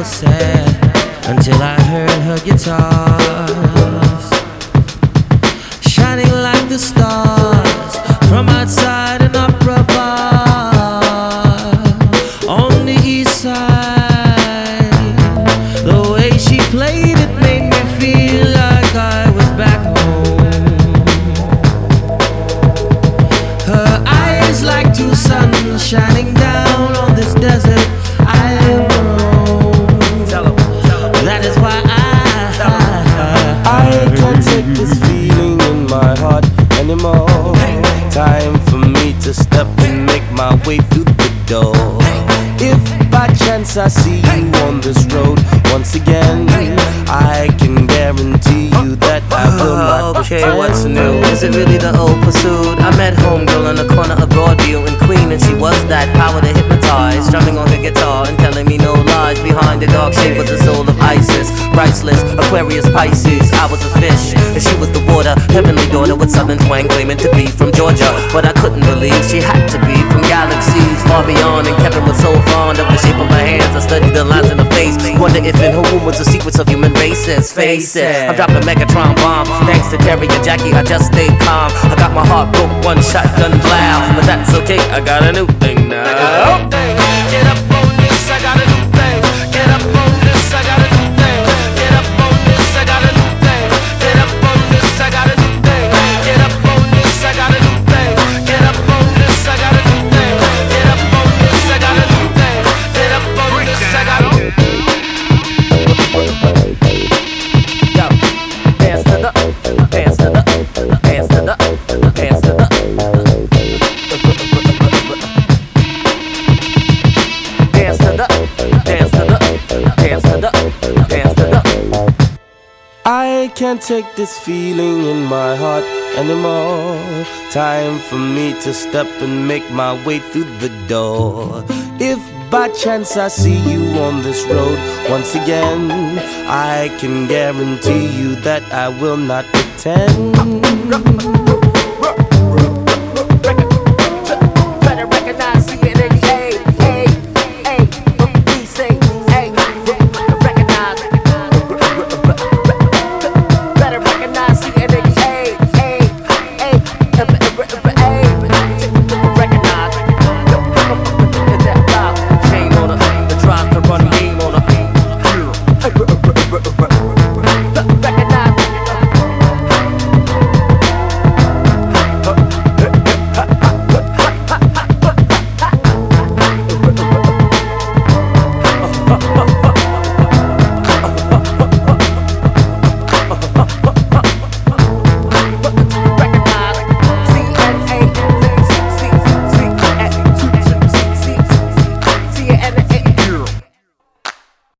was sad until I heard her guitars shining like the stars from outside an opera bar on the east side. The way she played it made me feel like I was back home. Her eyes like two suns shining down on this desert I ever roamed. That is why I can't take this feeling in my heart anymore. Time for me to step and make my way through the door. If by chance I see you on this road once again, I can guarantee you that I will not Okay, pretend. what's new? Is it really the old pursuit? I met homegirl in the corner of Broadview in Queen, and she was that power to hypnotize, strumming on her guitar and telling me no lies. Behind the dark shape was the soul of Isis, priceless, Aquarius, Pisces. I was a fish, and she was the water, heavenly daughter with southern twang, claiming to be from Georgia. But I couldn't believe she had to be from galaxies far beyond, and Kevin was so fond of the shape of her hands. I studied the lines in her face, wonder if in her womb was the secrets of human races. Face it, I'm dropping Megatron bomb. Thanks to Terry and Jackie, I just stayed calm. I got my heart broke, one shotgun blow, but that's okay, I got a new thing now. Get up on this, I got a new thing. Get up on this, I got a new thing. Get up on this, I got a new thing. Get up on this, I got a new thing. Get up on this, I got a new thing. Get up on this, I got a new thing. Get up on this, I got a new thing. Get up on this, I got a new thing. Yo, dance to the, dance to the, dance to the, dance to the. Dance to the, dance to the, dance to the, dance to the. I can't take this feeling in my heart anymore. Time for me to step and make my way through the door. If by chance I see you on this road once again, I can guarantee you that I will not pretend.